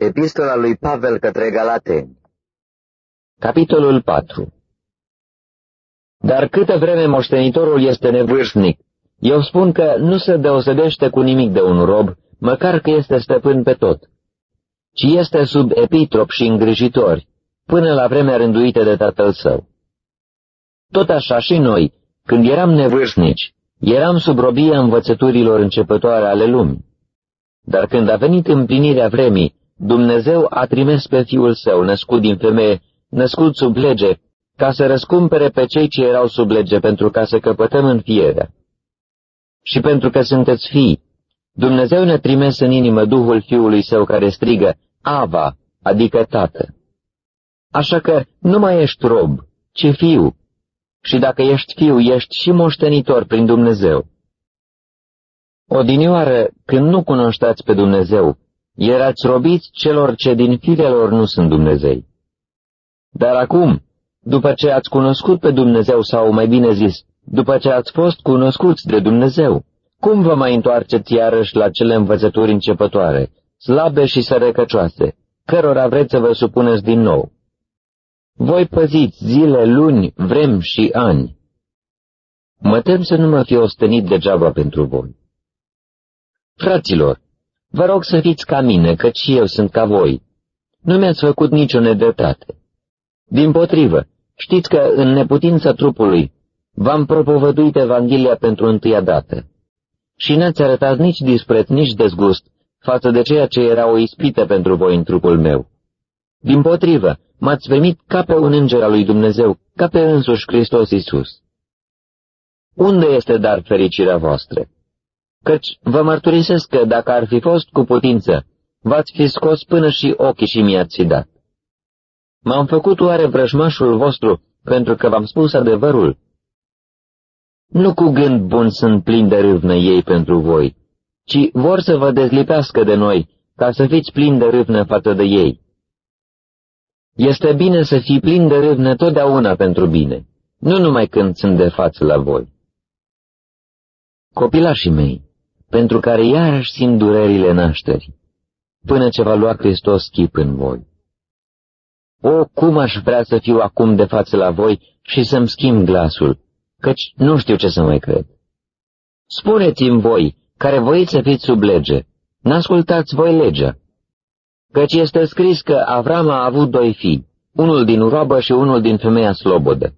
Epistola lui Pavel către Galateni. Capitolul 4. Dar câtă vreme moștenitorul este nevârstnic, eu spun că nu se deosebește cu nimic de un rob, măcar că este stăpân pe tot, ci este sub epitrop și îngrijitori, până la vremea rânduită de tatăl său. Tot așa și noi, când eram nevârstnici, eram sub robia învățăturilor începătoare ale lumii. Dar când a venit împlinirea vremii, Dumnezeu a trimis pe Fiul Său, născut din femeie, născut sub lege, ca să răscumpere pe cei ce erau sub lege, pentru ca să căpătăm înfierea. Și pentru că sunteți fii, Dumnezeu ne-a trimis în inimă Duhul Fiului Său care strigă, Ava, adică Tată. Așa că nu mai ești rob, ci fiu, și dacă ești fiu, ești și moștenitor prin Dumnezeu. Odinioară, când nu cunoșteați pe Dumnezeu, erați robiți celor ce din firea lor nu sunt Dumnezei. Dar acum, după ce ați cunoscut pe Dumnezeu, sau mai bine zis, după ce ați fost cunoscuți de Dumnezeu, cum vă mai întoarceți iarăși la cele învățături începătoare, slabe și sărăcăcioase, cărora vreți să vă supuneți din nou? Voi păziți zile, luni, vremi și ani. Mă tem să nu mă fi ostenit degeaba pentru voi. Fraților, vă rog să fiți ca mine, căci și eu sunt ca voi. Nu mi-ați făcut nicio nedreptate. Dimpotrivă, știți că în neputința trupului v-am propovăduit Evanghelia pentru întâia dată. Și n-ați arătat nici dispreț, nici dezgust față de ceea ce era o ispită pentru voi în trupul meu. Dimpotrivă, m-ați primit ca pe un înger al lui Dumnezeu, ca pe însuși Hristos Iisus. Unde este dar fericirea voastră? Căci vă mărturisesc că dacă ar fi fost cu putință, v-ați fi scos până și ochii și mi-ați fi dat. M-am făcut oare vrăjmașul vostru pentru că v-am spus adevărul? Nu cu gând bun sunt plini de râvnă ei pentru voi, ci vor să vă dezlipească de noi, ca să fiți plini de râvnă față de ei. Este bine să fii plin de râvnă totdeauna pentru bine, nu numai când sunt de față la voi. Copilașii mei, pentru care iarăși simt durerile nașterii, până ce va lua Hristos chip în voi. O, cum aș vrea să fiu acum de față la voi și să-mi schimb glasul, căci nu știu ce să mai cred. Spuneți-mi voi, care voiți să fiți sub lege, n-ascultați voi legea. Căci este scris că Avram a avut 2 fii, unul din roabă și unul din femeia slobodă.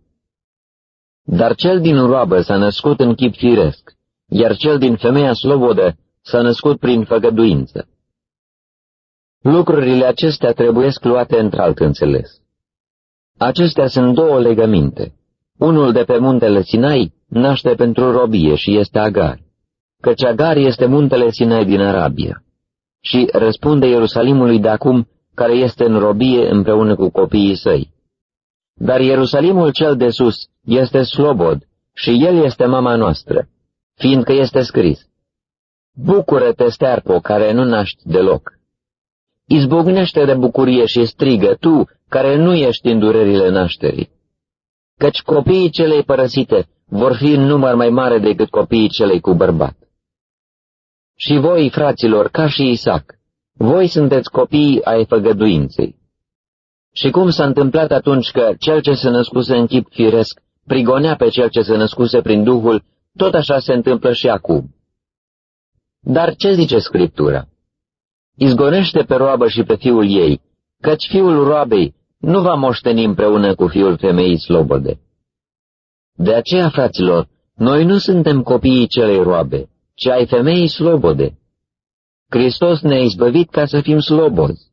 Dar cel din roabă s-a născut în chip firesc, iar cel din femeia slobodă s-a născut prin făgăduință. Lucrurile acestea trebuiesc luate într-alt înțeles. Acestea sunt 2 legăminte. Unul de pe muntele Sinai naște pentru robie și este Agar, căci Agar este muntele Sinai din Arabia. Și răspunde Ierusalimului de acum, care este în robie împreună cu copiii săi. Dar Ierusalimul cel de sus este slobod și el este mama noastră, fiindcă este scris: Bucură-te, stearpo, care nu naști deloc. Izbucnește de bucurie și strigă, tu, care nu ești în durerile nașterii. Căci copiii celei părăsite vor fi în număr mai mare decât copiii celei cu bărbat. Și voi, fraților, ca și Isaac, voi sunteți copiii ai făgăduinței. Și cum s-a întâmplat atunci că cel ce se născuse în chip firesc prigonea pe cel ce se născuse prin Duhul, tot așa se întâmplă și acum. Dar ce zice Scriptura? Izgonește pe roabă și pe fiul ei, căci fiul roabei nu va moșteni împreună cu fiul femeii slobode. De aceea, fraților, noi nu suntem copiii celei roabe, ci ai femeii slobode. Hristos ne-a izbăvit ca să fim slobozi.